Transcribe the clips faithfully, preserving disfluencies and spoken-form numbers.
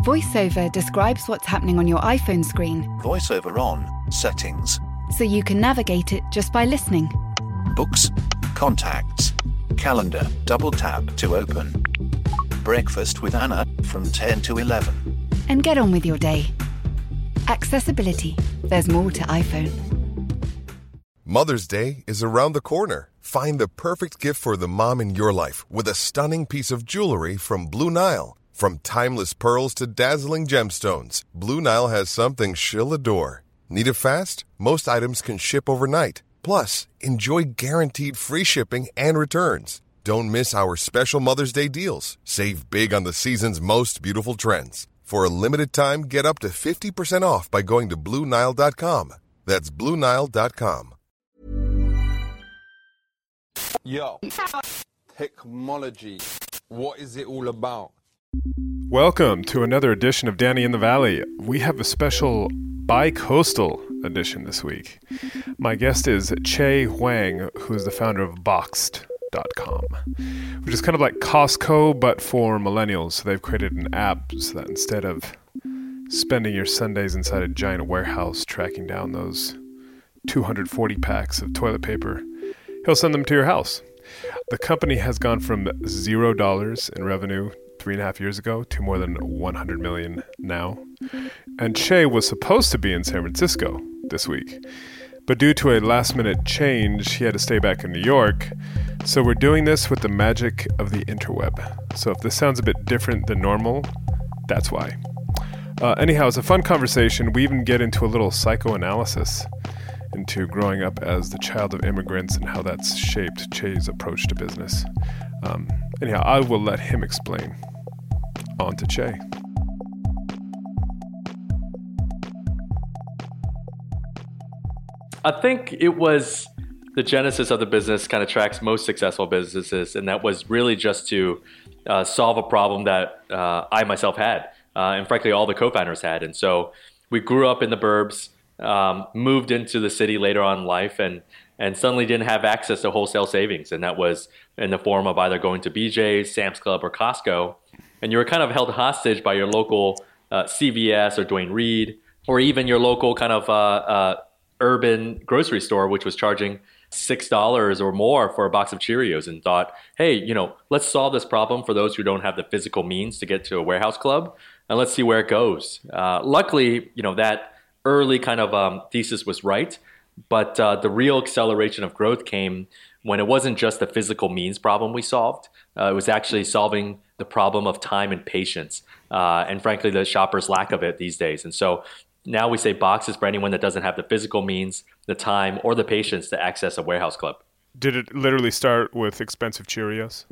VoiceOver describes what's happening on your iPhone screen. VoiceOver on, settings. So you can navigate it just by listening. Books, contacts, calendar, double tap to open. Breakfast with Anna from ten to eleven. And get on with your day. Accessibility. There's more to iPhone. Mother's Day is around the corner. Find the perfect gift for the mom in your life with a stunning piece of jewelry from Blue Nile. From timeless pearls to dazzling gemstones, Blue Nile has something she'll adore. Need it fast? Most items can ship overnight. Plus, enjoy guaranteed free shipping and returns. Don't miss our special Mother's Day deals. Save big on the season's most beautiful trends. For a limited time, get up to fifty percent off by going to Blue Nile dot com. That's Blue Nile dot com. Yo, technology, what is it all about? Welcome to another edition of Danny in the Valley. We have a special bi-coastal edition this week. My guest is Che Huang, who is the founder of Boxed dot com, which is kind of like Costco, but for millennials. So they've created an app so that instead of spending your Sundays inside a giant warehouse tracking down those two hundred forty packs of toilet paper, he'll send them to your house. The company has gone from zero dollars in revenue three and a half years ago to more than one hundred million now. And Che was supposed to be in San Francisco this week, but due to a last minute change, he had to stay back in New York. So we're doing this with the magic of the interweb. So if this sounds a bit different than normal, that's why. Uh, anyhow, it's a fun conversation. We even get into a little psychoanalysis into growing up as the child of immigrants and how that's shaped Che's approach to business. Um, anyhow, I will let him explain. On to Che. I think it was the genesis of the business kind of tracks most successful businesses, and that was really just to uh, solve a problem that uh, I myself had, uh, and frankly, all the co-founders had. And so we grew up in the burbs, um, moved into the city later on in life, and and suddenly didn't have access to wholesale savings, and that was in the form of either going to B J's, Sam's Club, or Costco, and you were kind of held hostage by your local uh, C V S or Duane Reade, or even your local kind of uh, uh, urban grocery store, which was charging six dollars or more for a box of Cheerios, and thought, hey, you know, let's solve this problem for those who don't have the physical means to get to a warehouse club, and let's see where it goes. Uh, luckily, you know, that early kind of um, thesis was right, but uh, the real acceleration of growth came when it wasn't just the physical means problem we solved. Uh, it was actually solving the problem of time and patience, uh, and frankly, the shopper's lack of it these days. And so now we say boxes for anyone that doesn't have the physical means, the time, or the patience to access a warehouse club. Did it literally start with expensive Cheerios?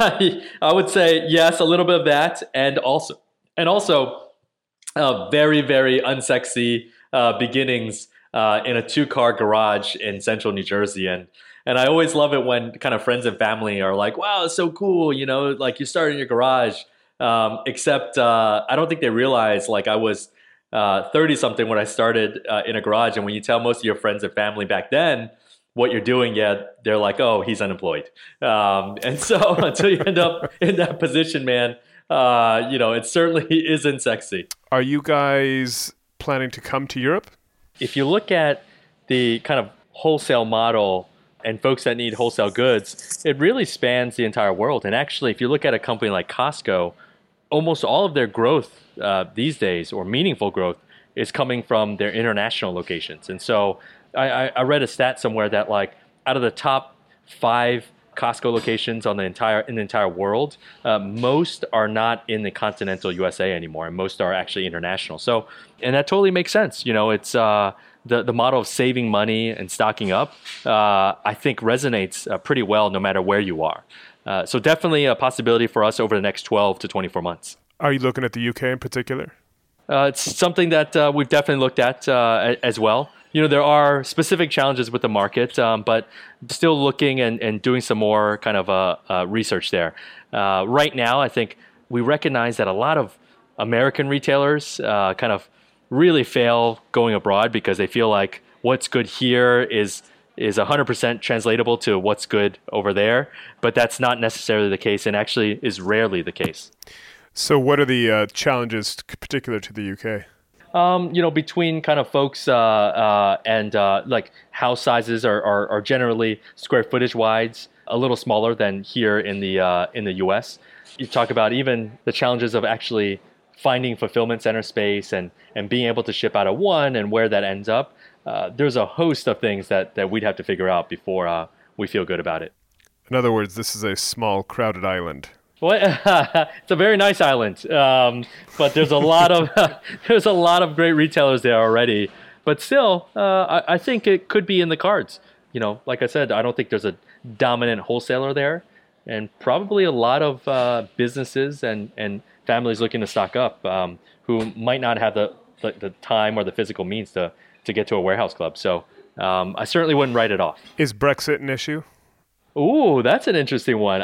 I would say yes, a little bit of that, and also, and also, uh, very, very unsexy uh, beginnings uh, in a two-car garage in central New Jersey, and and I always love it when kind of friends and family are like, "Wow, it's so cool!" You know, like you started in your garage. Um, except uh, I don't think they realize like I was Uh, thirty something when I started uh, in a garage. And when you tell most of your friends and family back then what you're doing, yeah, they're like, oh, he's unemployed. Um, and so until you end up in that position, man, uh, you know, it certainly isn't sexy. Are you guys planning to come to Europe? If you look at the kind of wholesale model and folks that need wholesale goods, it really spans the entire world. And actually, if you look at a company like Costco, almost all of their growth uh, these days, or meaningful growth, is coming from their international locations. And so I, I read a stat somewhere that like out of the top five Costco locations on the entire in the entire world, uh, most are not in the continental U S A anymore, and most are actually international. So, and that totally makes sense. You know, it's uh, the the model of saving money and stocking up. Uh, I think resonates uh, pretty well no matter where you are. Uh, so definitely a possibility for us over the next twelve to twenty-four months. Are you looking at the U K in particular? Uh, it's something that uh, we've definitely looked at uh, as well. You know, there are specific challenges with the market, um, but still looking and, and doing some more kind of uh, uh, research there. Uh, right now, I think we recognize that a lot of American retailers uh, kind of really fail going abroad because they feel like what's good here is is one hundred percent translatable to what's good over there, but that's not necessarily the case, and actually is rarely the case. So what are the uh, challenges particular to the U K? Um, you know, between kind of folks uh, uh, and uh, like house sizes are, are, are generally square footage wise a little smaller than here in the uh, in the U S. You talk about even the challenges of actually finding fulfillment center space and, and being able to ship out of one and where that ends up. Uh, there's a host of things that, that we'd have to figure out before uh, we feel good about it. In other words, this is a small, crowded island. Well, it's a very nice island, um, but there's a lot of there's a lot of great retailers there already. But still, uh, I, I think it could be in the cards. You know, like I said, I don't think there's a dominant wholesaler there, and probably a lot of uh, businesses and, and families looking to stock up um, who might not have the, the, the time or the physical means to to get to a warehouse club. So um, I certainly wouldn't write it off. Is Brexit an issue? Ooh, that's an interesting one.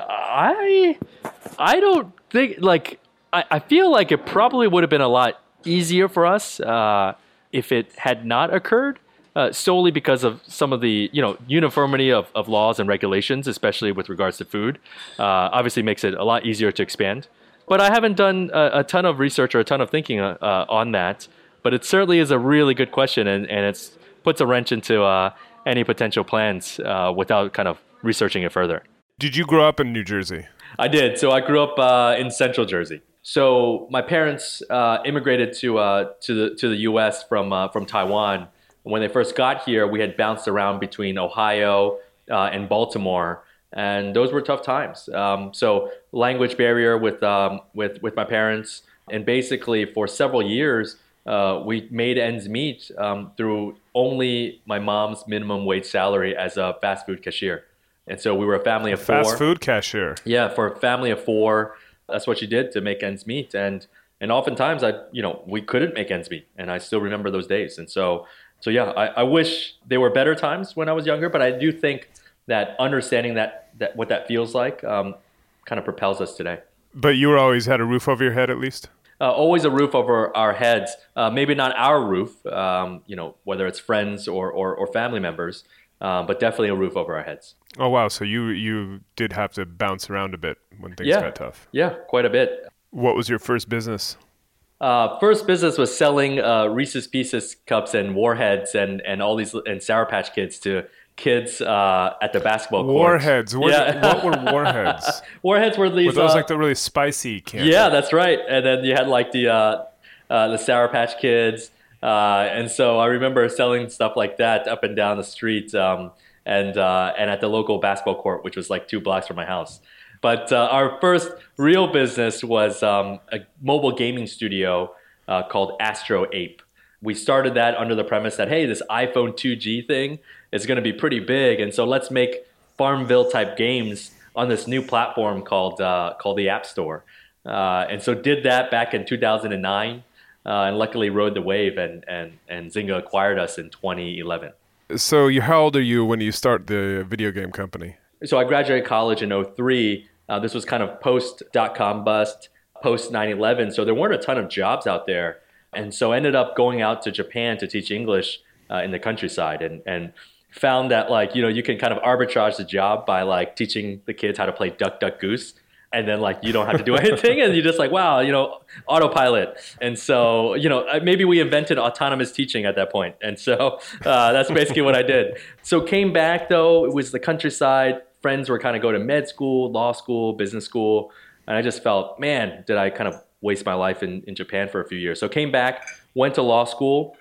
I I don't think, like, I, I feel like it probably would have been a lot easier for us uh, if it had not occurred, uh, solely because of some of the, you know, uniformity of, of laws and regulations, especially with regards to food. Uh, obviously makes it a lot easier to expand. But I haven't done a, a ton of research or a ton of thinking uh, uh, on that. But it certainly is a really good question, and, and it's puts a wrench into uh, any potential plans uh, without kind of researching it further. Did you grow up in New Jersey? I did. So I grew up uh, in Central Jersey. So my parents uh, immigrated to uh, to the to the U S from uh, from Taiwan. When they first got here, we had bounced around between Ohio uh, and Baltimore, and those were tough times. Um, so language barrier with um, with with my parents, and basically for several years uh, we made ends meet um, through only my mom's minimum wage salary as a fast food cashier. And so we were a family of four. Fast food cashier. Yeah, for a family of four, that's what she did to make ends meet. And and oftentimes, I you know, we couldn't make ends meet, and I still remember those days. And so, so yeah, I, I wish there were better times when I was younger, but I do think that understanding that that what that feels like um, kind of propels us today. But you were always had a roof over your head, at least? Uh, always a roof over our heads. Uh, maybe not our roof, um, you know, whether it's friends or or, or family members. Um, but definitely a roof over our heads. Oh, wow. So you you did have to bounce around a bit when things yeah. got tough. Yeah, quite a bit. What was your first business? Uh, first business was selling uh, Reese's Pieces cups and Warheads and, and all these and Sour Patch Kids to kids uh, at the basketball court. Warheads. What, yeah. what were Warheads? Warheads were these. Were those uh, like the really spicy candy? Yeah, that's right. And then you had like the uh, uh, the Sour Patch Kids. Uh, and so I remember selling stuff like that up and down the street um, and uh, and at the local basketball court, which was like two blocks from my house. But uh, our first real business was um, a mobile gaming studio uh, called Astro Ape. We started that under the premise that, hey, this iPhone two G thing is going to be pretty big. And so let's make Farmville type games on this new platform called uh, called the App Store. Uh, and so did that back in two thousand nine. Uh, and luckily rode the wave, and, and, and Zynga acquired us in twenty eleven. So you, how old are you when you start the video game company? So I graduated college in oh three. Uh, this was kind of post dot-com bust, post nine eleven. So there weren't a ton of jobs out there. And so I ended up going out to Japan to teach English uh, in the countryside, and, and found that, like, you know, you can kind of arbitrage the job by like teaching the kids how to play Duck, Duck, Goose. And then, like, you don't have to do anything, and you're just like, wow, you know, autopilot. And so, you know, maybe we invented autonomous teaching at that point. And so uh, that's basically what I did. So came back, though. It was the countryside. Friends were kind of going to med school, law school, business school. And I just felt, man, did I kind of waste my life in, in Japan for a few years. So came back, went to law school,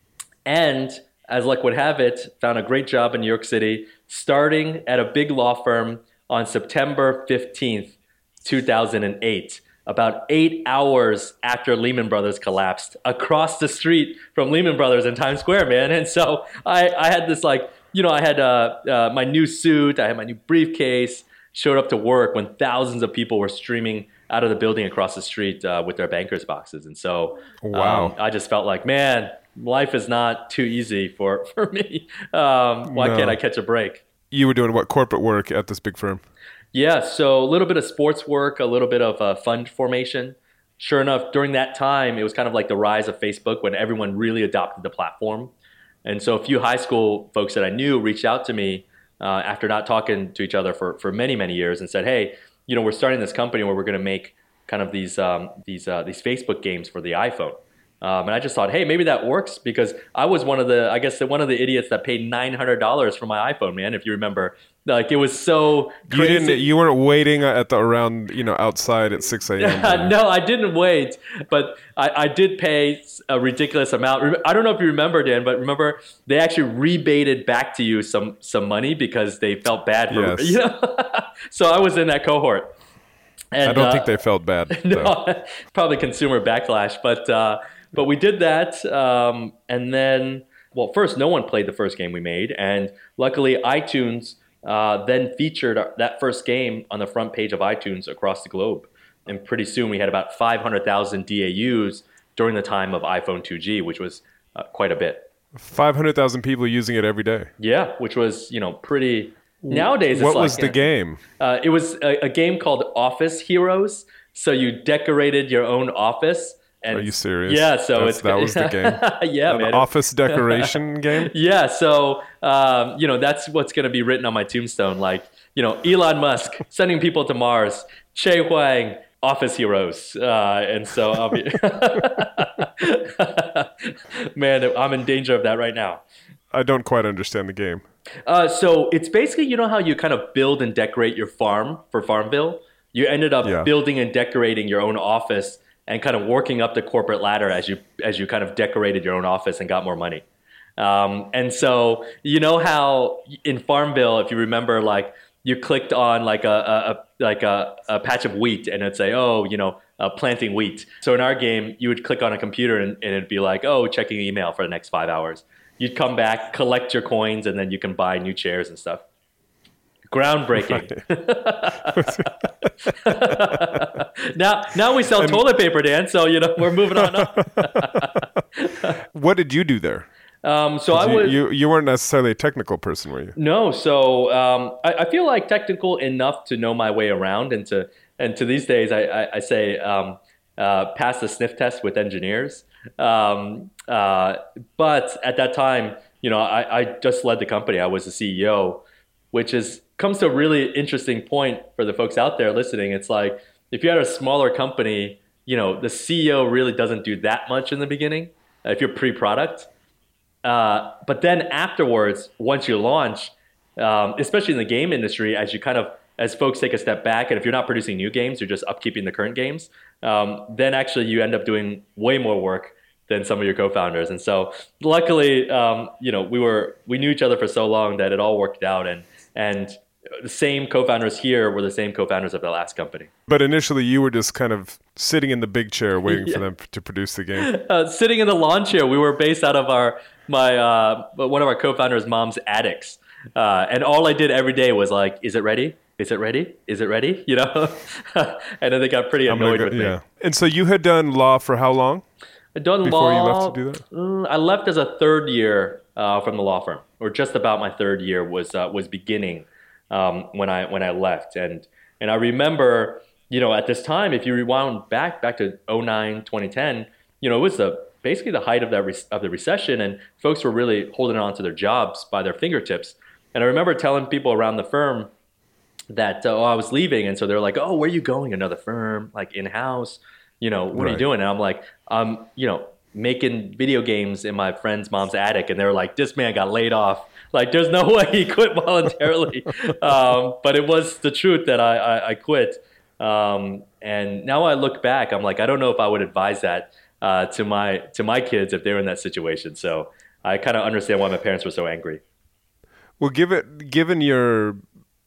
and as luck would have it, found a great job in New York City, starting at a big law firm on September fifteenth, two thousand eight, about eight hours after Lehman Brothers collapsed, across the street from Lehman Brothers in Times Square, man. And so I, I had this, like, you know, I had uh, uh, my new suit, I had my new briefcase, showed up to work when thousands of people were streaming out of the building across the street uh, with their banker's boxes. And so wow. um, I just felt like, man, life is not too easy for, for me. Um, why No. can't I catch a break? You were doing what, corporate work at this big firm? Yeah, so a little bit of sports work, a little bit of uh, fund formation. Sure enough, during that time, it was kind of like the rise of Facebook when everyone really adopted the platform. And so a few high school folks that I knew reached out to me uh, after not talking to each other for, for many, many years and said, hey, you know, we're starting this company where we're going to make kind of these um, these uh, these Facebook games for the iPhone. Um, and I just thought, hey, maybe that works, because I was one of the, I guess, one of the idiots that paid nine hundred dollars for my iPhone, man. If you remember, like it was so crazy. You didn't. You weren't waiting at the around, you know, outside at six a.m. No, I didn't wait, but I, I did pay a ridiculous amount. I don't know if you remember, Dan, but remember they actually rebated back to you some some money because they felt bad for yes. you know. So I was in that cohort. And, I don't uh, think they felt bad. No, probably consumer backlash, but. Uh, But we did that, um, and then, well, first, no one played the first game we made, and luckily iTunes uh, then featured our, that first game on the front page of iTunes across the globe. And pretty soon we had about five hundred thousand D A Us during the time of iPhone two G, which was uh, quite a bit. five hundred thousand people using it every day. Yeah, which was, you know, pretty... Nowadays, it's what like... What was the uh, game? Uh, it was a, a game called Office Heroes. So you decorated your own office. And are you serious? Yeah, so That's, it's that was the game. Yeah, An man. office decoration game. Yeah, so um, you know that's what's going to be written on my tombstone. Like, you know, Elon Musk sending people to Mars, Che Huang, Office Heroes, uh, and so I'll be. Man, I'm in danger of that right now. I don't quite understand the game. Uh, so it's basically, you know how you kind of build and decorate your farm for Farmville. You ended up Yeah. building and decorating your own office. And kind of working up the corporate ladder as you as you kind of decorated your own office and got more money. Um, and so you know how in Farmville, if you remember, like you clicked on like a, a, a like a, a patch of wheat and it'd say, oh, you know, uh, planting wheat. So in our game, you would click on a computer and, and it'd be like, oh, checking email for the next five hours. You'd come back, collect your coins, and then you can buy new chairs and stuff. Groundbreaking. now, now we sell and, toilet paper, Dan. So you know we're moving on up. What did you do there? Um, so I you, was. You you weren't necessarily a technical person, were you? No. So um, I, I feel like technical enough to know my way around, and to and to these days I, I, I say um, uh, pass the sniff test with engineers. Um, uh, but at that time, you know, I, I just led the company. I was the C E O, which is. Comes to a really interesting point for the folks out there listening. It's like if you had a smaller company, you know, the C E O really doesn't do that much in the beginning uh, if you're pre-product. Uh, but then afterwards, once you launch, um, especially in the game industry, as you kind of as folks take a step back, and if you're not producing new games, you're just upkeeping the current games, um, then actually you end up doing way more work than some of your co-founders. And so luckily, um, you know, we were we knew each other for so long that it all worked out, and and the same co-founders here were the same co-founders of the last company. But initially you were just kind of sitting in the big chair waiting yeah. for them to produce the game. Uh, sitting in the lawn chair. We were based out of our my uh, one of our co-founders' mom's attics. Uh, and all I did every day was like, is it ready? Is it ready? Is it ready? You know? And then they got pretty annoyed go, with yeah. me. And so you had done law for how long? I'd done Before law, you left to do that? Mm, I left as a third year uh, from the law firm, or just about my third year was uh, was beginning. Um, when I when I left, and and I remember, you know, at this time, if you rewound back back to oh nine, twenty ten, you know, it was the basically the height of that re- of the recession, and folks were really holding on to their jobs by their fingertips. And I remember telling people around the firm that uh, oh, I was leaving, and so they're like, "Oh, where are you going? Another firm, like in house? You know, what right. are you doing?" And I'm like, "Um, you know, making video games in my friend's mom's attic," and they were like, "This man got laid off." Like, there's no way he quit voluntarily. um, but it was the truth that I, I, I quit. Um, and now I look back, I'm like, I don't know if I would advise that uh, to my to my kids if they were in that situation. So I kind of understand why my parents were so angry. Well, give it, given your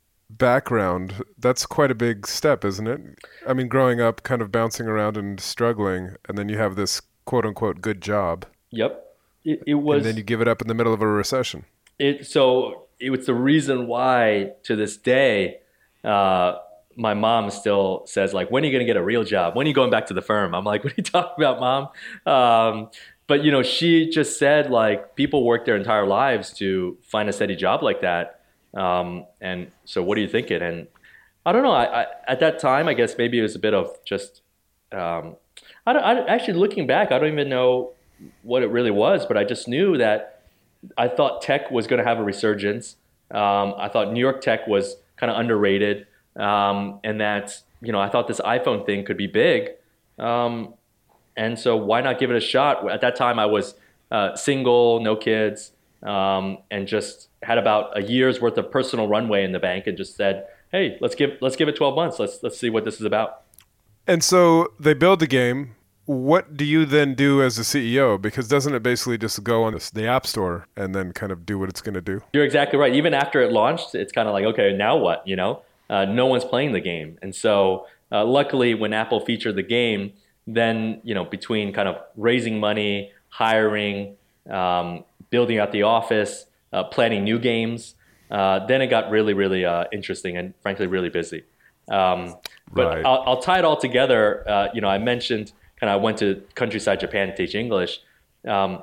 background, that's quite a big step, isn't it? I mean, growing up, kind of bouncing around and struggling, and then you have this quote-unquote good job. Yep. It, it was. And then you give it up in the middle of a recession. It, so it was the reason why, to this day, uh, my mom still says, like, when are you going to get a real job? When are you going back to the firm? I'm like, what are you talking about, Mom? Um, but, you know, she just said, like, people work their entire lives to find a steady job like that. Um, and so what are you thinking? And I don't know. I, I, at that time, I guess maybe it was a bit of just, um, I don't, I, actually looking back, I don't even know what it really was, but I just knew that I thought tech was going to have a resurgence. Um, I thought New York tech was kind of underrated, um, and that you know, I thought this iPhone thing could be big. Um, and so why not give it a shot? At that time I was uh, single, no kids, um, and just had about a year's worth of personal runway in the bank, and just said, hey, let's give, let's give it twelve months. Let's, let's see what this is about. And so they build the game. What do you then do as a C E O? Because doesn't it basically just go on the App Store and then kind of do what it's going to do? You're exactly right. Even after it launched, it's kind of like, okay, now what? You know, uh, no one's playing the game. And so uh, luckily when Apple featured the game, then, you know, between kind of raising money, hiring, um, building out the office, uh, planning new games, uh, then it got really, really uh, interesting and frankly, really busy. Um, but right. I'll, I'll tie it all together. Uh, you know, I mentioned kind of I went to countryside Japan to teach English. Um,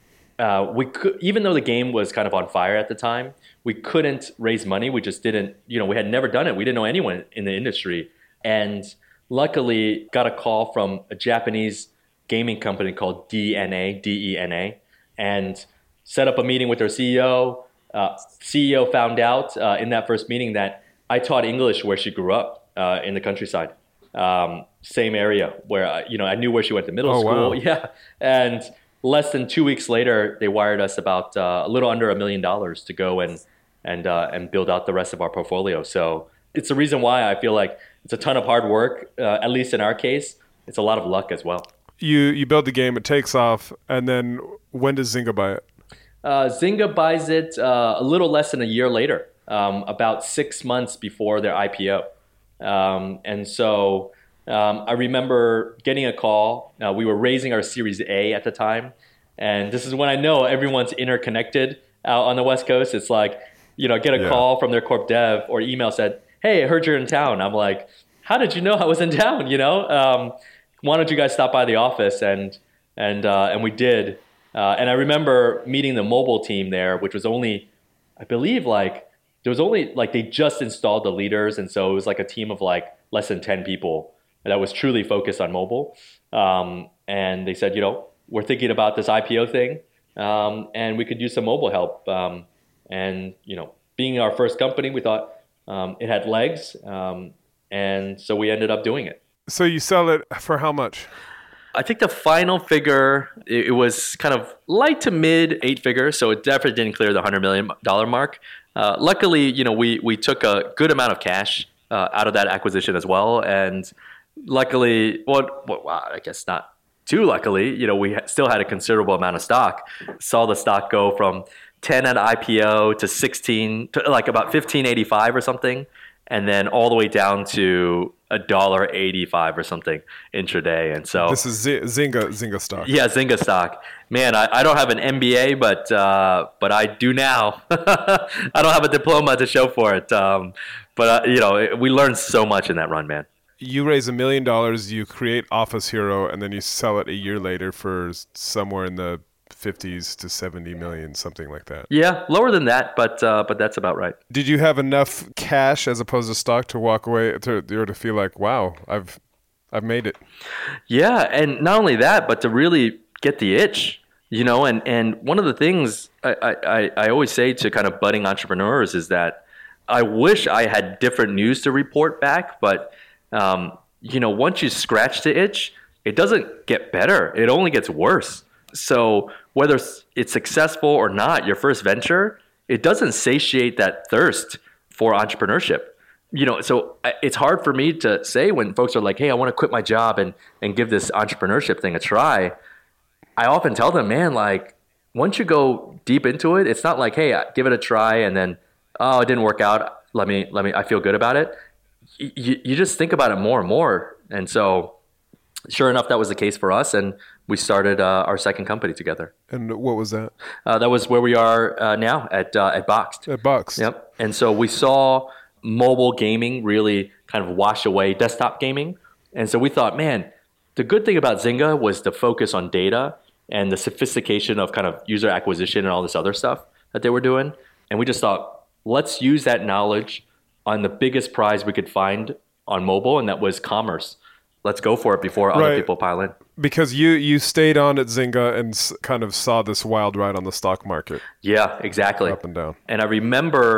uh, we could, even though the game was kind of on fire at the time, we couldn't raise money. We just didn't, you know, we had never done it. We didn't know anyone in the industry. And luckily got a call from a Japanese gaming company called D N A, D E N A, and set up a meeting with their C E O. Uh, C E O found out uh, in that first meeting that I taught English where she grew up uh, in the countryside. Um, same area where, I, you know, I knew where she went to middle oh, school. Wow. Yeah. And less than two weeks later, they wired us about uh, a little under a million dollars to go and, and, uh, and build out the rest of our portfolio. So it's the reason why I feel like it's a ton of hard work. Uh, at least in our case, it's a lot of luck as well. You, you build the game, it takes off. And then when does Zynga buy it? Uh, Zynga buys it uh, a little less than a year later, um, about six months before their I P O. Um, and so um, I remember getting a call. Uh, we were raising our Series A at the time. And this is when I know everyone's interconnected out on the West Coast. It's like, you know, get a yeah. call from their corp dev or email said, hey, I heard you're in town. I'm like, how did you know I was in town? You know, um, why don't you guys stop by the office? And, and, uh, and we did. Uh, and I remember meeting the mobile team there, which was only, I believe, like, there was only, like, they just installed the leaders. And so it was like a team of, like, less than ten people that was truly focused on mobile. Um, and they said, you know, we're thinking about this I P O thing, um, and we could use some mobile help. Um, and, you know, being our first company, we thought um, it had legs. Um, and so we ended up doing it. So you sell it for how much? I think the final figure, it was kind of light to mid eight figures, so it definitely didn't clear the one hundred million dollars mark. Uh, luckily, you know, we we took a good amount of cash uh, out of that acquisition as well, and luckily, well, well, I guess not too luckily, you know, we still had a considerable amount of stock. Saw the stock go from ten at I P O to sixteen, to like about fifteen eighty-five or something, and then all the way down to a dollar eighty-five or something intraday. And so this is Z- Zynga Zynga stock. Yeah, Zynga stock. Man, I, I don't have an M B A, but uh, but I do now. I don't have a diploma to show for it. Um, but uh, you know, we learned so much in that run, man. You raise a million dollars, you create Office Hero, and then you sell it a year later for somewhere in the fifties to seventy million, something like that. Yeah, lower than that, but uh, but that's about right. Did you have enough cash as opposed to stock to walk away to or to feel like, wow, I've I've made it? Yeah, and not only that, but to really get the itch, you know. And, and one of the things I, I, I always say to kind of budding entrepreneurs is that I wish I had different news to report back, but um, you know, once you scratch the itch, it doesn't get better; it only gets worse. So whether it's successful or not, your first venture, it doesn't satiate that thirst for entrepreneurship. You know, so it's hard for me to say when folks are like, hey, I want to quit my job and, and give this entrepreneurship thing a try. I often tell them, man, like, once you go deep into it, it's not like, hey, give it a try and then, oh, it didn't work out. Let me, let me, I feel good about it. You, you just think about it more and more. And so sure enough, that was the case for us. And we started uh, our second company together. And what was that? Uh, that was where we are uh, now at uh, at Boxed. At Boxed. Yep. And so we saw mobile gaming really kind of wash away desktop gaming. And so we thought, man, the good thing about Zynga was the focus on data and the sophistication of kind of user acquisition and all this other stuff that they were doing. And we just thought, let's use that knowledge on the biggest prize we could find on mobile, and that was commerce. Let's go for it before other right. people pile in. Because you, you stayed on at Zynga and s- kind of saw this wild ride on the stock market. Yeah, exactly. Up and down. And I remember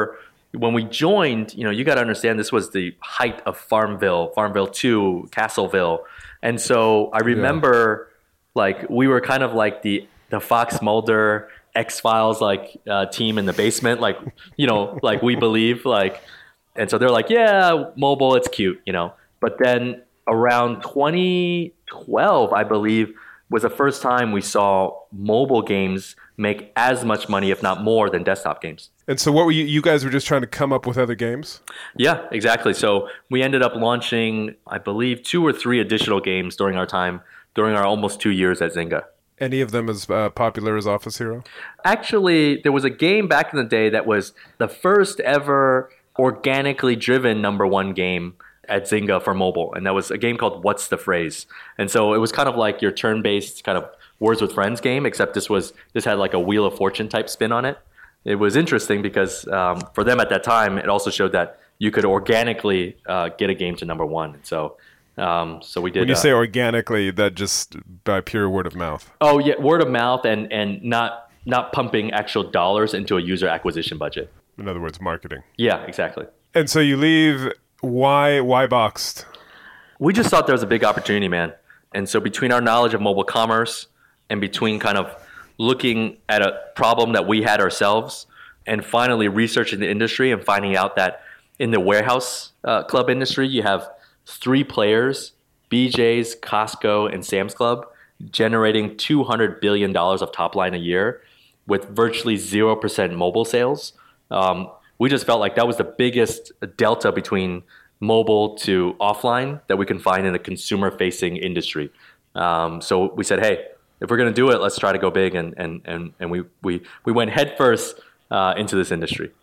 when we joined, you know, you got to understand this was the height of Farmville, Farmville two, Castleville. And so I remember yeah. like we were kind of like the, the Fox Mulder X-Files like uh, team in the basement, like, you know, like we believe like, and so they're like, yeah, mobile, it's cute, you know. But then around twenty twelve, I believe, was the first time we saw mobile games make as much money, if not more, than desktop games. And so what were you, you guys were just trying to come up with other games? Yeah, exactly. So we ended up launching, I believe, two or three additional games during our time, during our almost two years at Zynga. Any of them as uh, popular as Office Hero? Actually, there was a game back in the day that was the first ever organically driven number one game at Zynga for mobile. And that was a game called What's the Phrase? And so it was kind of like your turn-based kind of Words with Friends game, except this was this had like a Wheel of Fortune type spin on it. It was interesting because um, for them at that time, it also showed that you could organically uh, get a game to number one. And so um, so we did. When you uh, say organically, that just by pure word of mouth? Oh, yeah, word of mouth and, and not not pumping actual dollars into a user acquisition budget. In other words, marketing. Yeah, exactly. And so you leave. Why why Boxed? We just thought there was a big opportunity, man. And so between our knowledge of mobile commerce and between kind of looking at a problem that we had ourselves and finally researching the industry and finding out that in the warehouse uh, club industry, you have three players, B J's, Costco, and Sam's Club, generating two hundred billion dollars of top line a year with virtually zero percent mobile sales. Um, we just felt like that was the biggest delta between mobile to offline that we can find in a consumer-facing industry. Um, so we said, hey, if we're going to do it, let's try to go big. And and and, and we, we, we went headfirst uh, into this industry.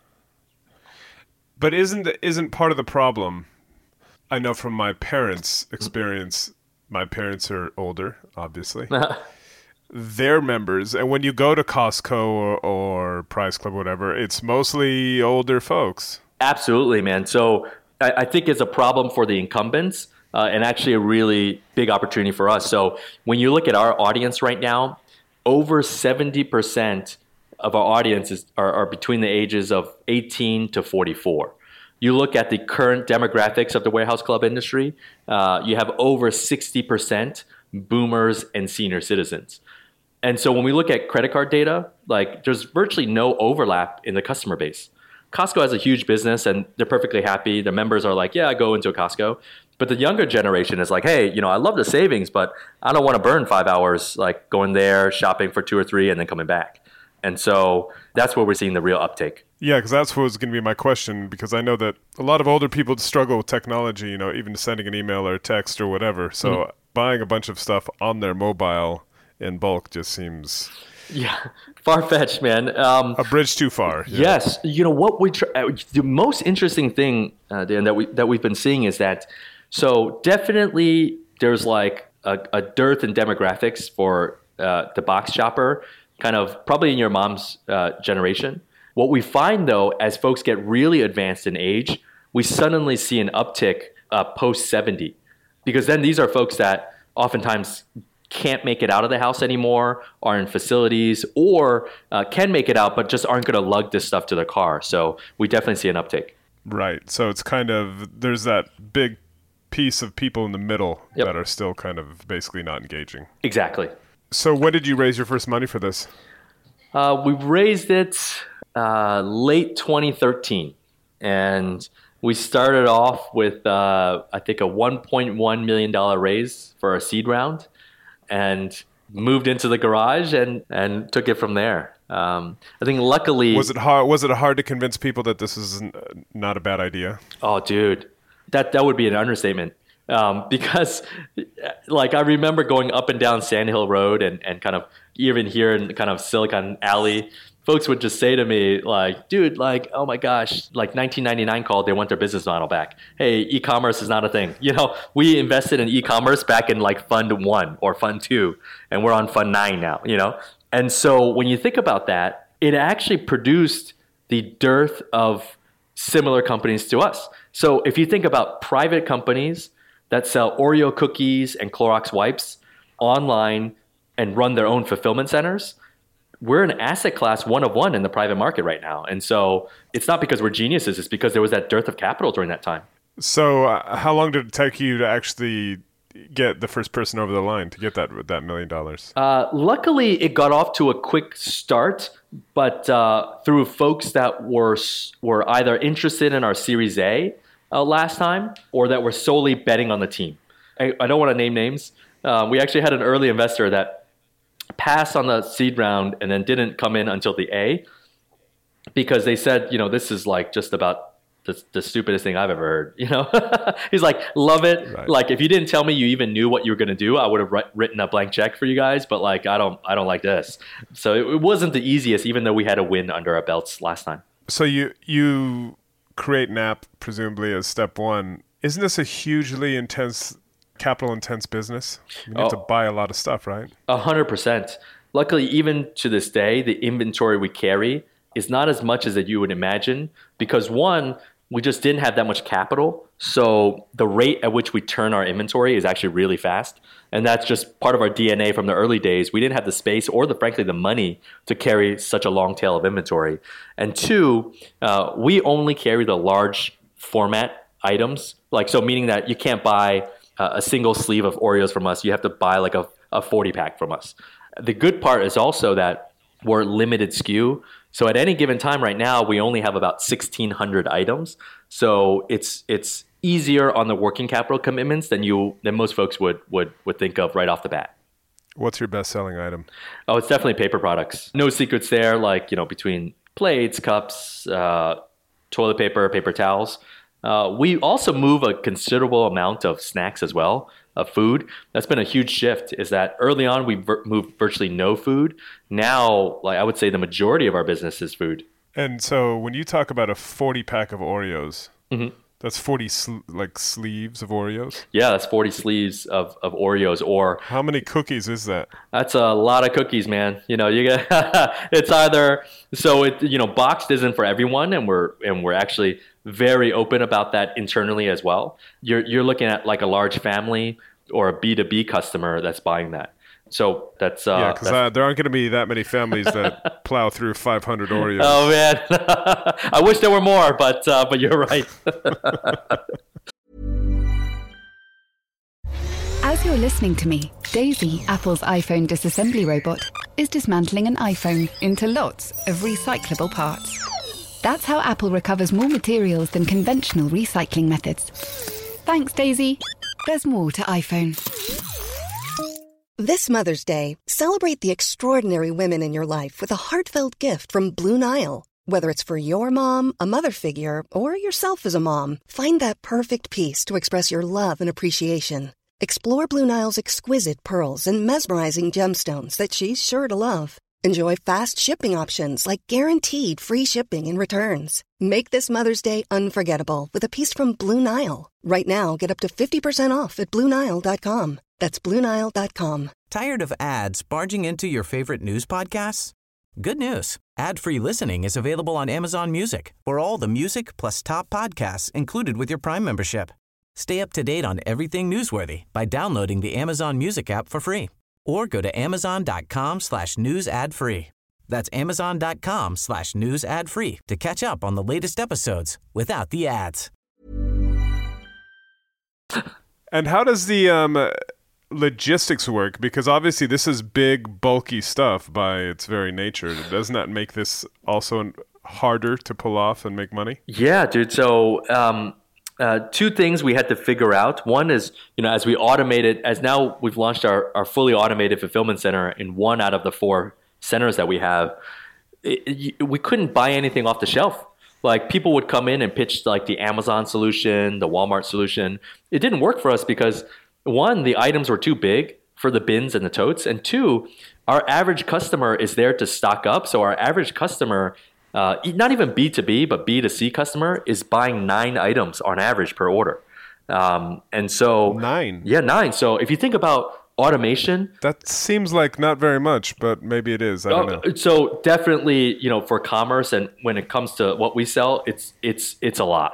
But isn't isn't part of the problem, I know from my parents' experience, my parents are older, obviously. They're members, and when you go to Costco or, or Price Club or whatever, it's mostly older folks. Absolutely, man. So I, I think it's a problem for the incumbents uh, and actually a really big opportunity for us. So when you look at our audience right now, over seventy percent of our audience is, are, are between the ages of eighteen to forty-four. You look at the current demographics of the warehouse club industry, uh, you have over sixty percent boomers and senior citizens. And so when we look at credit card data, like there's virtually no overlap in the customer base. Costco has a huge business and they're perfectly happy. Their members are like, yeah, I go into a Costco. But the younger generation is like, hey, you know, I love the savings, but I don't want to burn five hours like going there, shopping for two or three, and then coming back. And so that's where we're seeing the real uptake. Yeah, because that's what was going to be my question, because I know that a lot of older people struggle with technology, you know, even sending an email or a text or whatever. So mm-hmm. buying a bunch of stuff on their mobile in bulk just seems... Yeah, far-fetched, man. Um, a bridge too far. Yeah. Yes. You know, what we tr- the most interesting thing, uh, Dan, that, we, that we've been seeing is that, so definitely there's like a, a dearth in demographics for uh, the box shopper, kind of probably in your mom's uh, generation. What we find, though, as folks get really advanced in age, we suddenly see an uptick uh, post seventy, because then these are folks that oftentimes can't make it out of the house anymore, are in facilities, or uh, can make it out, but just aren't going to lug this stuff to their car. So we definitely see an uptick. Right. So it's kind of, there's that big piece of people in the middle yep. that are still kind of basically not engaging. Exactly. So when did you raise your first money for this? Uh, we raised it uh, late twenty thirteen. And we started off with, uh, I think, a one point one million dollars raise for our seed round, and moved into the garage and, and took it from there. Um, I think luckily... Was it hard Was it hard to convince people that this is not a bad idea? Oh, dude. That that would be an understatement. Um, because, like, I remember going up and down Sand Hill Road and, and kind of even here in kind of Silicon Alley, folks would just say to me, like, dude, like, oh my gosh, like nineteen ninety-nine called, they want their business model back. Hey, e-commerce is not a thing. You know, we invested in e-commerce back in like fund one or fund two, and we're on fund nine now, you know? And so when you think about that, it actually produced the dearth of similar companies to us. So if you think about private companies that sell Oreo cookies and Clorox wipes online and run their own fulfillment centers, we're an asset class one of one in the private market right now. And so it's not because we're geniuses, it's because there was that dearth of capital during that time. So uh, how long did it take you to actually get the first person over the line to get that that million dollars? Uh, luckily, it got off to a quick start, but uh, through folks that were were either interested in our Series A uh, last time or that were solely betting on the team. I, I don't want to name names. Uh, we actually had an early investor that passed on the seed round and then didn't come in until the A because they said, you know, this is like just about the, the stupidest thing I've ever heard. You know, he's like, love it. Right. Like, if you didn't tell me you even knew what you were going to do, I would have ri- written a blank check for you guys. But like, I don't, I don't like this. So it, it wasn't the easiest, even though we had a win under our belts last time. So you you create an app presumably as step one. Isn't this a hugely intense, capital intense business? You have oh, to buy a lot of stuff, right? A hundred percent. Luckily, even to this day, the inventory we carry is not as much as that you would imagine because one, we just didn't have that much capital. So the rate at which we turn our inventory is actually really fast. And that's just part of our D N A from the early days. We didn't have the space or the frankly the money to carry such a long tail of inventory. And two, uh, we only carry the large format items. Like, so meaning that you can't buy uh, a single sleeve of Oreos from us. You have to buy like a, a forty pack from us. The good part is also that we're limited S K U. So at any given time right now, we only have about sixteen hundred items. So it's it's easier on the working capital commitments than you than most folks would would would think of right off the bat. What's your best selling item? Oh, it's definitely paper products. No secrets there, like, you know, between plates, cups, uh, toilet paper, paper towels. Uh, we also move a considerable amount of snacks as well, of food. That's been a huge shift, is that early on we ver- moved virtually no food. Now, like I would say the majority of our business is food. And so when you talk about a forty pack of Oreos, mm-hmm. that's forty sl- like sleeves of Oreos? Yeah, that's forty sleeves of, of Oreos. Or how many cookies is that? That's a lot of cookies, man. You know, you get it's either so it you know, boxed isn't for everyone, and we're and we're actually very open about that internally as well. You're you're looking at like a large family or a B two B customer that's buying that. So that's uh, yeah, because uh, there aren't going to be that many families that plow through five hundred Oreos. Oh man, I wish there were more, but uh, but you're right. As you're listening to me, Daisy, Apple's iPhone disassembly robot, is dismantling an iPhone into lots of recyclable parts. That's how Apple recovers more materials than conventional recycling methods. Thanks, Daisy. There's more to iPhone. This Mother's Day, celebrate the extraordinary women in your life with a heartfelt gift from Blue Nile. Whether it's for your mom, a mother figure, or yourself as a mom, find that perfect piece to express your love and appreciation. Explore Blue Nile's exquisite pearls and mesmerizing gemstones that she's sure to love. Enjoy fast shipping options like guaranteed free shipping and returns. Make this Mother's Day unforgettable with a piece from Blue Nile. Right now, get up to fifty percent off at Blue Nile dot com. That's Blue Nile dot com. Tired of ads barging into your favorite news podcasts? Good news. Ad-free listening is available on Amazon Music for all the music plus top podcasts included with your Prime membership. Stay up to date on everything newsworthy by downloading the Amazon Music app for free or go to amazon.com slash news ad free. That's amazon.com slash news ad free to catch up on the latest episodes without the ads. And how does the um, logistics work? Because obviously this is big, bulky stuff by its very nature. Doesn't that make this also harder to pull off and make money? Yeah, dude. So um, uh, two things we had to figure out. One is, you know, as we automated, as now we've launched our, our fully automated fulfillment center in one out of the four centers that we have, it, it, we couldn't buy anything off the shelf. Like, people would come in and pitch like the Amazon solution, the Walmart solution. It didn't work for us because, one, the items were too big for the bins and the totes. And two, our average customer is there to stock up. So our average customer, uh, not even B two B, but B two C customer, is buying nine items on average per order. Um, and so... Nine? Yeah, nine. So if you think about automation... That seems like not very much, but maybe it is. I don't oh, know. So definitely, you know, for commerce and when it comes to what we sell, it's it's it's a lot.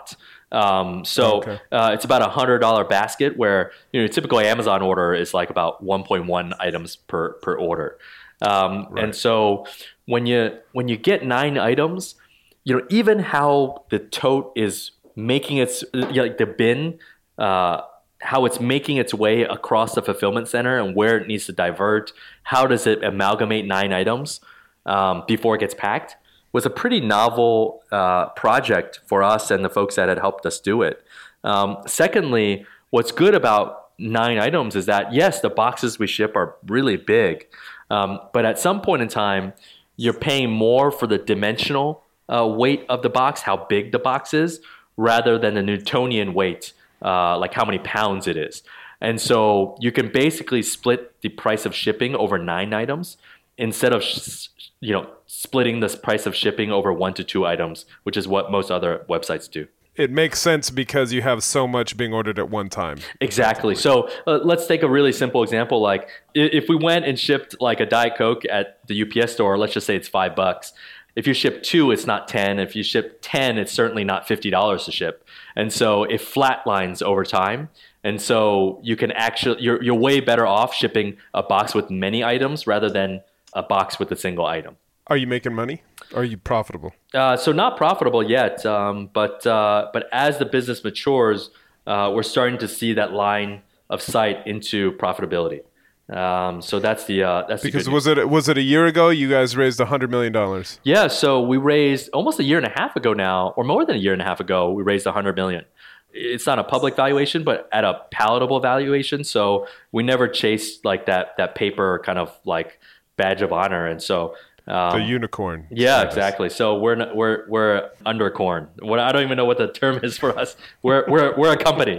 Um, so Okay. uh, it's about a hundred dollar basket where, you know, typical Amazon order is like about one point one items per, per order. Um, Right. and so when you, when you get nine items, you know, even how the tote is making its, you know, like the bin, uh, how it's making its way across the fulfillment center and where it needs to divert, how does it amalgamate nine items um, before it gets packed, was a pretty novel uh, project for us and the folks that had helped us do it. Um, secondly, what's good about nine items is that, yes, the boxes we ship are really big, um, but at some point in time, you're paying more for the dimensional uh, weight of the box, how big the box is, rather than the Newtonian weight, uh, like how many pounds it is. And so you can basically split the price of shipping over nine items instead of, you know, splitting the price of shipping over one to two items, which is what most other websites do. It makes sense because you have so much being ordered at one time. Exactly. So uh, let's take a really simple example. Like i- if we went and shipped like a Diet Coke at the U P S store, let's just say it's five bucks. If you ship two, it's not ten. If you ship ten, it's certainly not fifty dollars to ship. And so it flatlines over time. And so you can actually, you're, you're way better off shipping a box with many items rather than a box with a single item. Are you making money? Are you profitable? Uh, so not profitable yet, um, but uh, but as the business matures, uh, we're starting to see that line of sight into profitability. Um, so that's the uh, that's Because the good was it was it a year ago you guys raised one hundred million dollars? Yeah, so we raised almost a year and a half ago now, or more than a year and a half ago, we raised one hundred million dollars. It's not a public valuation, but at a palatable valuation. So we never chased like that that paper kind of like badge of honor, and so. Um, The unicorn. Yeah, status. exactly. So we're not, we're we're undercorn. What I don't even know what the term is for us. We're we're we're a company.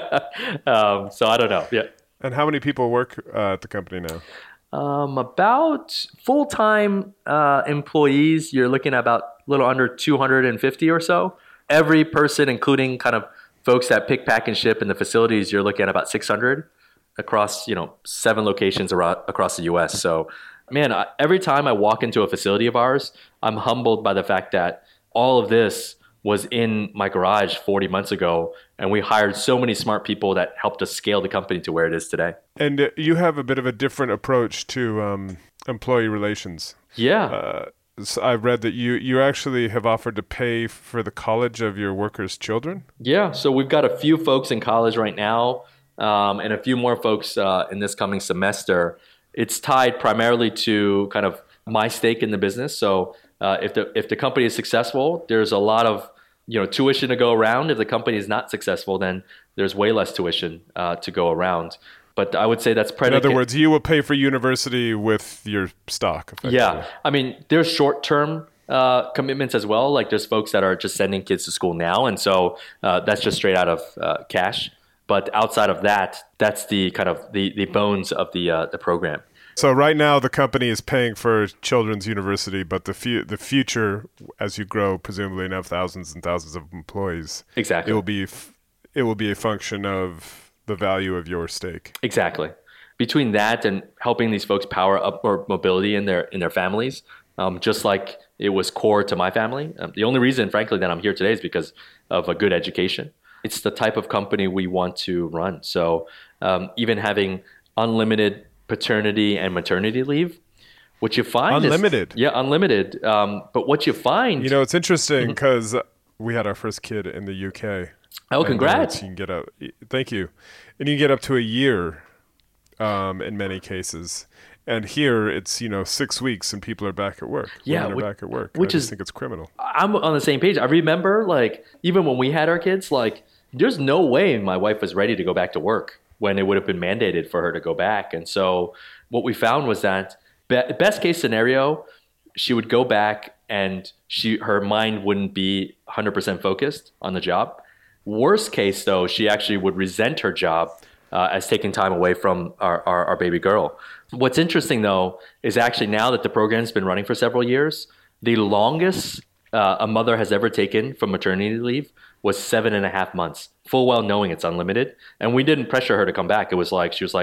um, so I don't know. Yeah. And how many people work uh, at the company now? Um, about full time uh, employees, you're looking at about a little under two hundred fifty or so. Every person, including kind of folks that pick, pack, and ship in the facilities, you're looking at about six hundred across, you know, seven locations around, across the U S. So. Man, I, every time I walk into a facility of ours, I'm humbled by the fact that all of this was in my garage forty months ago, and we hired so many smart people that helped us scale the company to where it is today. And uh, you have a bit of a different approach to um, employee relations. Yeah. Uh, so I read that you, you actually have offered to pay for the college of your workers' children. Yeah, so we've got a few folks in college right now, um, and a few more folks uh, in this coming semester. It's tied primarily to kind of my stake in the business. So uh, if the if the company is successful, there's a lot of you know tuition to go around. If the company is not successful, then there's way less tuition uh, to go around. But I would say that's In predicated. other words, you will pay for university with your stock. Effectively. Yeah, I mean, there's short-term uh, commitments as well. Like there's folks that are just sending kids to school now, and so uh, that's just straight out of uh, cash. But outside of that, that's the kind of the, the bones of the uh, the program. So right now the company is paying for children's university, but the fu- the future, as you grow, presumably and have thousands and thousands of employees, Exactly. it will be f- it will be a function of the value of your stake. Exactly. Between that and helping these folks power up more mobility in their in their families, um, just like it was core to my family. Um, the only reason, frankly, that I'm here today is because of a good education. It's the type of company we want to run. So um, even having unlimited paternity and maternity leave, what you find Unlimited? is... Yeah, unlimited. Um, but what you find... You know, it's interesting because we had our first kid in the U K. Oh, And, uh, congrats. You can get up. Thank you. And you can get up to a year um, in many cases. And here it's, you know, six weeks and people are back at work. Yeah, Women are which- back at work. which I just is- think it's criminal. I'm on the same page. I remember, like, even when we had our kids, like, there's no way my wife was ready to go back to work when it would have been mandated for her to go back. And so what we found was that be- best case scenario, she would go back and she her mind wouldn't be one hundred percent focused on the job. Worst case, though, she actually would resent her job uh, as taking time away from our, our, our baby girl. What's interesting, though, is actually now that the program's been running for several years, the longest uh, a mother has ever taken from maternity leave was seven and a half months, full well knowing it's unlimited. And we didn't pressure her to come back. It was like, she was like,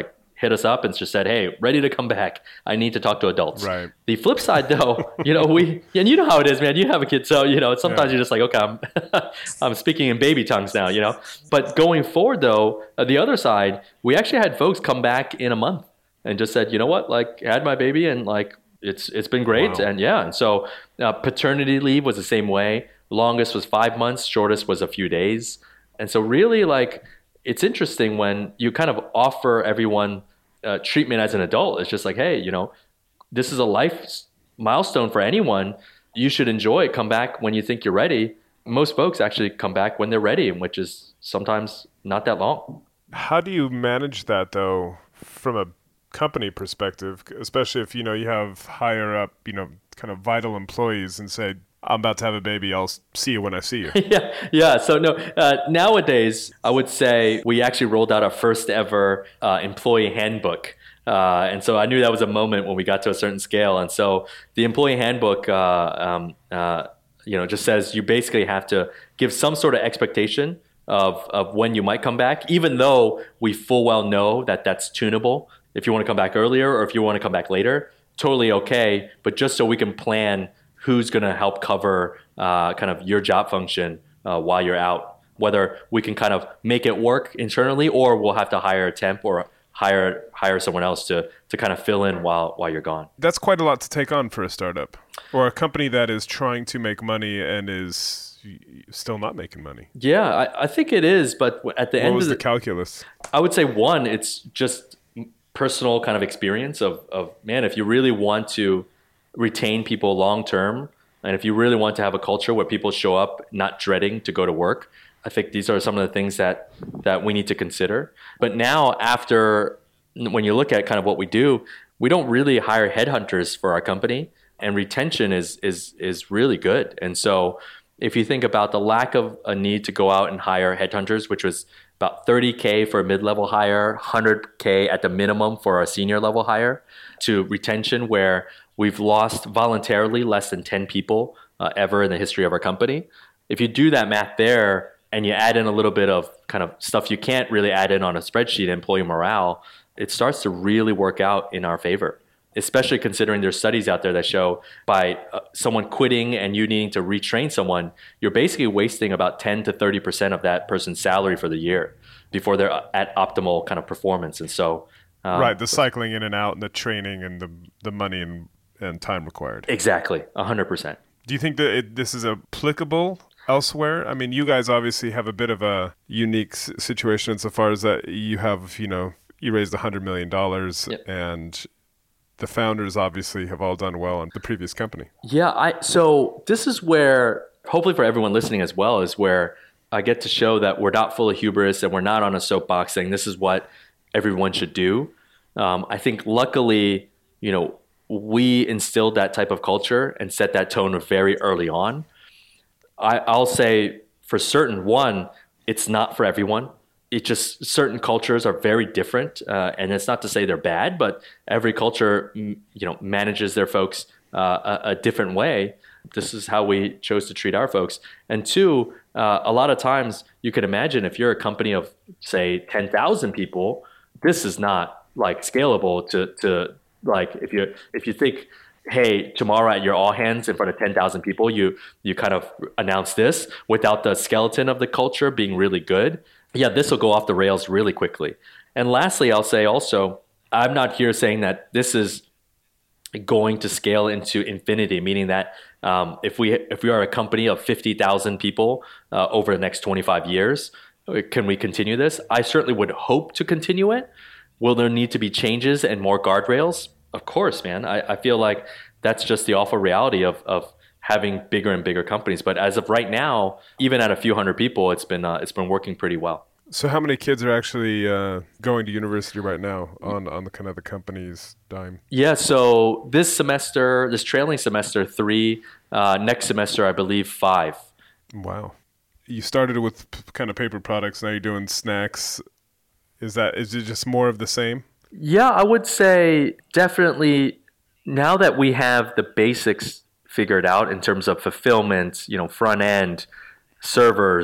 hit us up and just said, hey, ready to come back. I need to talk to adults. Right. The flip side, though, you know, we, and you know how it is, man. You have a kid, so, you know, sometimes yeah. you're just like, okay, I'm, I'm speaking in baby tongues now, you know. But going forward, though, uh, the other side, we actually had folks come back in a month and just said, you know what, like, I had my baby and like, it's it's been great. Wow. And yeah, and so uh, paternity leave was the same way. Longest was five months, shortest was a few days. And so really, like, it's interesting when you kind of offer everyone uh, treatment as an adult. It's just like, hey, you know, this is a life milestone for anyone. You should enjoy it. Come back when you think you're ready. Most folks actually come back when they're ready, which is sometimes not that long. How do you manage that, though, from a company perspective, especially if, you know, you have higher up, you know, kind of vital employees and say, I'm about to have a baby, I'll see you when I see you. yeah, yeah. So no, uh, nowadays, I would say we actually rolled out our first ever uh, employee handbook. Uh, and so I knew that was a moment when we got to a certain scale. And so the employee handbook, uh, um, uh, you know, just says you basically have to give some sort of expectation of, of when you might come back, even though we full well know that that's tunable. If you want to come back earlier or if you want to come back later, totally okay. But just so we can plan who's going to help cover uh, kind of your job function uh, while you're out, whether we can kind of make it work internally or we'll have to hire a temp or hire hire someone else to to kind of fill in while while you're gone. That's quite a lot to take on for a startup or a company that is trying to make money and is still not making money. Yeah, I, I think it is. But at the what end was of the, the calculus? I would say one, it's just personal kind of experience of, of man, if you really want to retain people long term, and if you really want to have a culture where people show up not dreading to go to work, I think these are some of the things that that we need to consider. But now, after when you look at kind of what we do, we don't really hire headhunters for our company, and retention is is is really good. And so if you think about the lack of a need to go out and hire headhunters, which was about thirty K for a mid-level hire, one hundred K at the minimum for a senior level hire, to retention where we've lost voluntarily less than ten people uh, ever in the history of our company. If you do that math there and you add in a little bit of kind of stuff you can't really add in on a spreadsheet, employee morale, it starts to really work out in our favor, especially considering there's studies out there that show by uh, someone quitting and you needing to retrain someone, you're basically wasting about ten to thirty percent of that person's salary for the year before they're at optimal kind of performance. And so... Um, right, the cycling in and out and the training and the the money and, and time required. Exactly, one hundred percent. Do you think that it, this is applicable elsewhere? I mean, you guys obviously have a bit of a unique s- situation insofar as that you have, you know, you raised one hundred million dollars yep. and the founders obviously have all done well in the previous company. Yeah, I so this is where, hopefully for everyone listening as well, is where I get to show that we're not full of hubris and we're not on a soapbox saying this is what everyone should do. Um, I think luckily, you know, we instilled that type of culture and set that tone very early on. I, I'll say for certain, one, it's not for everyone. It just, certain cultures are very different. Uh, and it's not to say they're bad, but every culture, you know, manages their folks uh, a, a different way. This is how we chose to treat our folks. And two, uh, a lot of times you can imagine if you're a company of, say, ten thousand people, this is not like scalable to, to like, if you, if you think, hey, tomorrow at your all hands in front of ten thousand people, you, you kind of announce this without the skeleton of the culture being really good. Yeah, this will go off the rails really quickly. And lastly, I'll say also, I'm not here saying that this is going to scale into infinity, meaning that um, if we, if we are a company of fifty thousand people uh, over the next twenty-five years, can we continue this? I certainly would hope to continue it. Will there need to be changes and more guardrails? Of course, man. I, I feel like that's just the awful reality of, of having bigger and bigger companies. But as of right now, even at a few hundred people, it's been uh, it's been working pretty well. So how many kids are actually uh, going to university right now on, on the kind of the company's dime? Yeah, so this semester, this trailing semester, three. Uh, next semester, I believe, five. Wow. You started with p- kind of paper products. Now you're doing snacks. Is that is it just more of the same? Yeah, I would say definitely now that we have the basics figured out in terms of fulfillment, you know, front end, servers,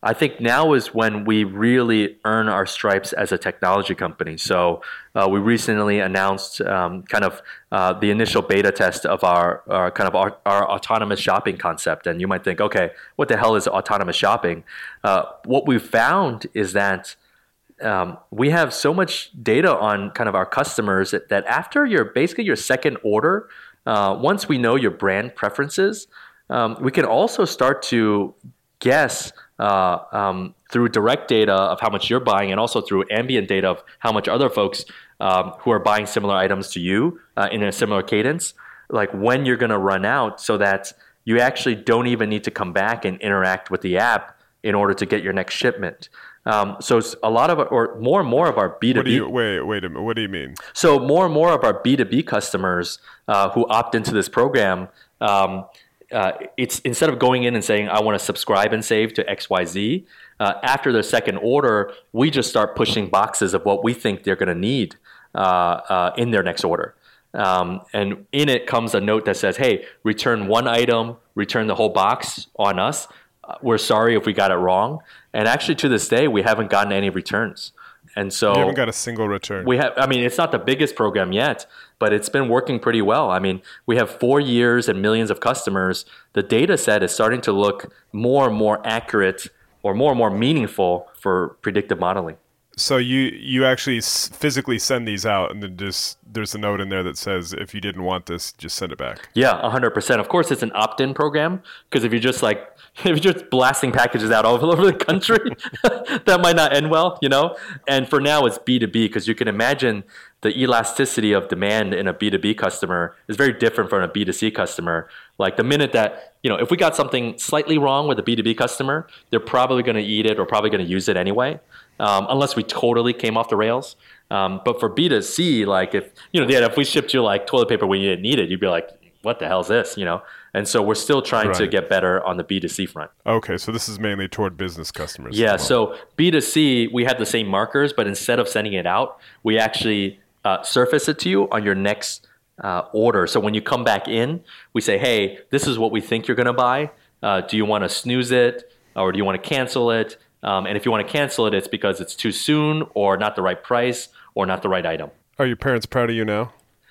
I think now is when we really earn our stripes as a technology company. So uh, we recently announced um, kind of uh, the initial beta test of our, our kind of our, our autonomous shopping concept. And you might think, okay, what the hell is autonomous shopping? Uh, what we've found is that um, we have so much data on kind of our customers that, that after your basically your second order, uh, once we know your brand preferences, um, we can also start to guess Uh, um, through direct data of how much you're buying, and also through ambient data of how much other folks um, who are buying similar items to you uh, in a similar cadence, like when you're going to run out, so that you actually don't even need to come back and interact with the app in order to get your next shipment. Um, so a lot of, or more and more of our B two B. What do you, wait, wait a minute. What do you mean? So more and more of our B two B customers uh, who opt into this program, um, Uh, it's instead of going in and saying, I want to subscribe and save to X Y Z, uh, after their second order, we just start pushing boxes of what we think they're going to need uh, uh, in their next order. Um, and in it comes a note that says, hey, return one item, return the whole box on us. Uh, we're sorry if we got it wrong. And actually to this day, we haven't gotten any returns. And so you haven't got a single return. We have, I mean, it's not the biggest program yet, but it's been working pretty well. I mean, we have four years and millions of customers. The data set is starting to look more and more accurate or more and more meaningful for predictive modeling. So you you actually physically send these out, and then just there's a note in there that says if you didn't want this, just send it back. Yeah, one hundred percent. Of course, it's an opt-in program, because if you're just like if you're just blasting packages out all over the country, that might not end well, you know. And for now, it's B two B, because you can imagine the elasticity of demand in a B two B customer is very different from a B two C customer. Like the minute that, you know, if we got something slightly wrong with a B two B customer, they're probably going to eat it or probably going to use it anyway. Um, unless we totally came off the rails. Um, but for B two C, like if, you know, yeah, if we shipped you like toilet paper when you didn't need it, you'd be like, what the hell is this, you know? And so we're still trying right. to get better on the B two C front. Okay, so this is mainly toward business customers. Yeah, so B two C, we have the same markers, but instead of sending it out, we actually uh, surface it to you on your next uh, order. So when you come back in, we say, hey, this is what we think you're going to buy. Uh, do you want to snooze it, or do you want to cancel it? Um, and if you want to cancel it, it's because it's too soon or not the right price or not the right item. Are your parents proud of you now?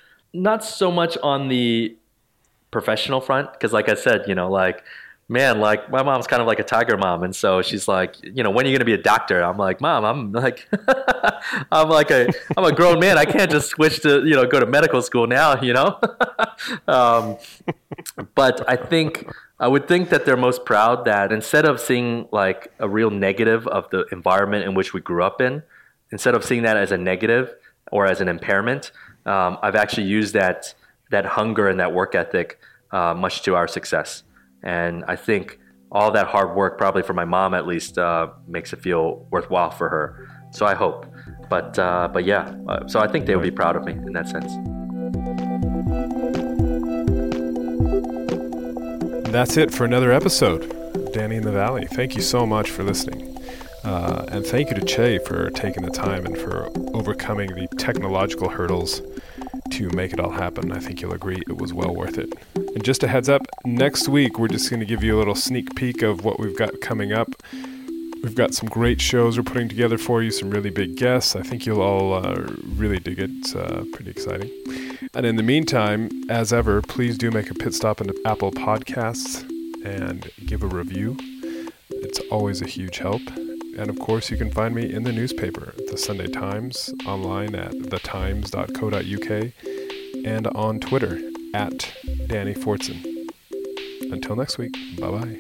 Not so much on the professional front, because like I said, you know, like, man, like my mom's kind of like a tiger mom. And so she's like, you know, when are you going to be a doctor? I'm like, Mom, I'm like, I'm like a, I'm a grown man. I can't just switch to, you know, go to medical school now, you know? um, but I think, I would think that they're most proud that instead of seeing like a real negative of the environment in which we grew up in, instead of seeing that as a negative or as an impairment, um, I've actually used that that hunger and that work ethic uh, much to our success. And I think all that hard work, probably for my mom at least, uh, makes it feel worthwhile for her. So I hope. But uh, but yeah, uh, so I think they would be proud of me in that sense. That's it for another episode of Danny in the Valley. Thank you so much for listening. Uh, and thank you to Che for taking the time and for overcoming the technological hurdles to make it all happen. I think you'll agree it was well worth it. And just a heads up, next week we're just going to give you a little sneak peek of what we've got coming up. We've got some great shows we're putting together for you, some really big guests. I think you'll all uh, really dig it. It's uh, pretty exciting. And in the meantime, as ever, please do make a pit stop into Apple Podcasts and give a review. It's always a huge help. And of course, you can find me in the newspaper, the Sunday Times, online at the times dot co dot u k, and on Twitter at Danny Fortson. Until next week, bye-bye.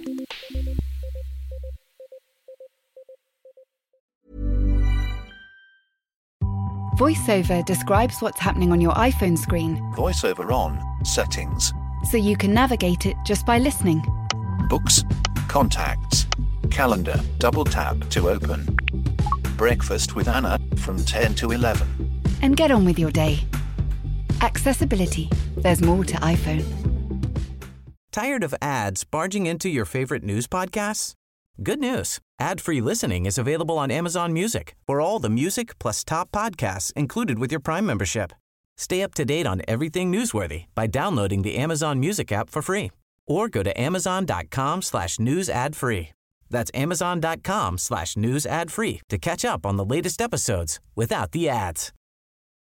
VoiceOver describes what's happening on your iPhone screen, VoiceOver on, settings, so you can navigate it just by listening. books, contacts, calendar, double tap to open. Breakfast with Anna from ten to eleven. And get on with your day. Accessibility. There's more to iPhone. Tired of ads barging into your favorite news podcasts? Good news. Ad-free listening is available on Amazon Music for all the music plus top podcasts included with your Prime membership. Stay up to date on everything newsworthy by downloading the Amazon Music app for free or go to amazon dot com slash news ad free. That's amazon.com slash news ad free to catch up on the latest episodes without the ads.